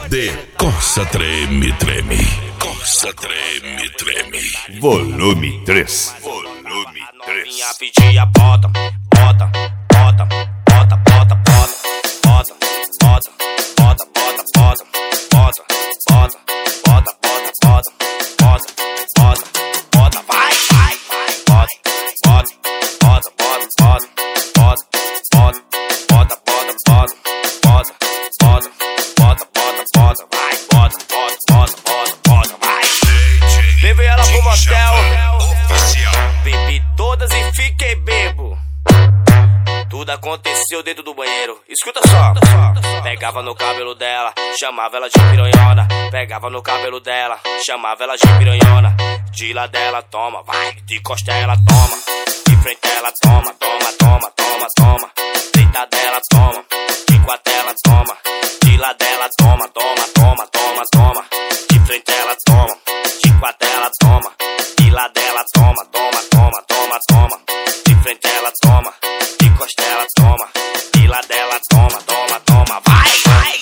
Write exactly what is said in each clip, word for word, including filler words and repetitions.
de Coça Treme Treme. Coça Treme Treme. Volume três. Volume três. Novinha pedia bota, bota, bota, bota, bota, bota, bota, bota, bota, bota, bota, bota, bota, bota, bota, bota, bota, bota, bota, vai, vai, vai, bota, bota, bota, bota, bota, bota, bota, bota, bota, bota, bota, bota, bota, bota, bota, vai, bota, bota, bota, bota, bota, vai. Levei ela pro motel, bebi todas e fiquei bebo. Tudo aconteceu dentro do banheiro. Escuta só. Pegava no cabelo dela, chamava ela de piranhona. Pegava no cabelo dela, chamava ela de piranhona. De lá dela toma, vai. De costa ela toma, de frente ela toma, toma, toma, toma, toma. Deita dela toma, de quatro ela toma. De lá dela toma, toma, toma, toma, toma. De frente ela toma, de quatro ela toma. De lá dela toma, toma, toma, toma, toma. De frente ela toma, de costa ela toma. De lá dela toma, toma, toma, vai, vai,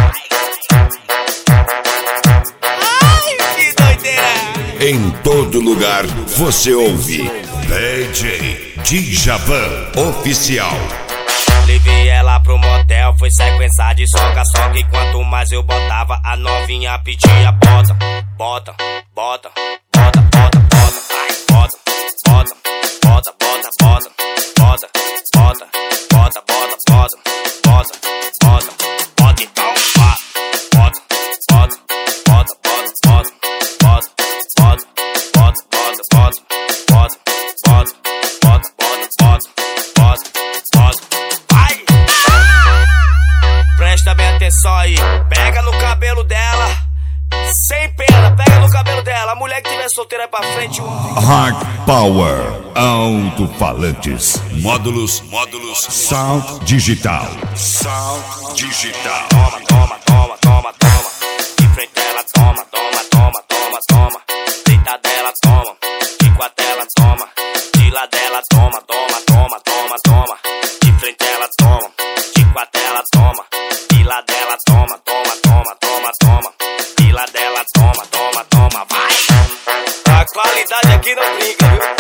ai, que doideira. Em todo lugar você ouve D J Djavan Oficial. Levei ela pro motel, foi sequência de soca-soca. E quanto mais eu botava, a novinha pedia bota, bota, bota, bota, bota, bota, ai, bota, bota, bota, bota, bota, bota, bota, bota, bota, bota, bota, bota, bota, então bota, bota, bota, bota, bota, bota, bota, bota, bota, bota, bota, bota, bota, bota, bota, bota, vai! Presta bem atenção aí, pega no cabelo dela, sem pena, pega no cabelo dela. A mulher que tiver solteira pra frente, Hard Power Alto-falantes. Módulos, módulos, Sound Digital. Sound Digital. toma, toma, toma, toma, toma. De frente ela toma, toma, toma, toma, toma. Deita dela toma, de quatro ela toma. De lá dela toma, toma, toma, toma, toma. De frente ela toma, de quatro ela toma. De lá dela toma, toma, toma, toma, toma. De lá dela toma, toma, toma, vai. A qualidade aqui não brinca, viu?